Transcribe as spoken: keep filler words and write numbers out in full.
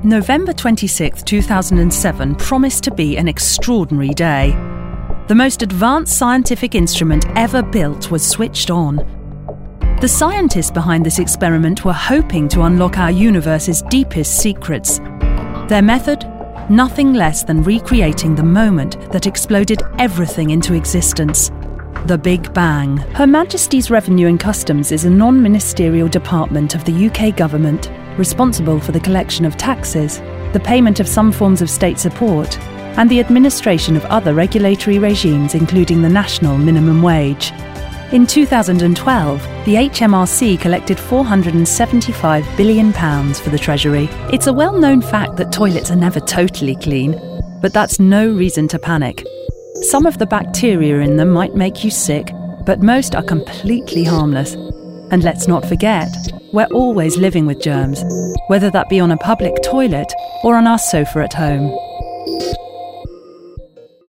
November twenty-sixth, two thousand seven promised to be an extraordinary day. The most advanced scientific instrument ever built was switched on. The scientists behind this experiment were hoping to unlock our universe's deepest secrets. Their method? Nothing less than recreating the moment that exploded everything into existence. The Big Bang. Her Majesty's Revenue and Customs is a non-ministerial department of the U K government, responsible for the collection of taxes, the payment of some forms of state support, and the administration of other regulatory regimes, including the national minimum wage. In two thousand twelve, the H M R C collected four hundred seventy-five billion pounds for the Treasury. It's a well-known fact that toilets are never totally clean, but that's no reason to panic. Some of the bacteria in them might make you sick, but most are completely harmless. And let's not forget, we're always living with germs, whether that be on a public toilet or on our sofa at home.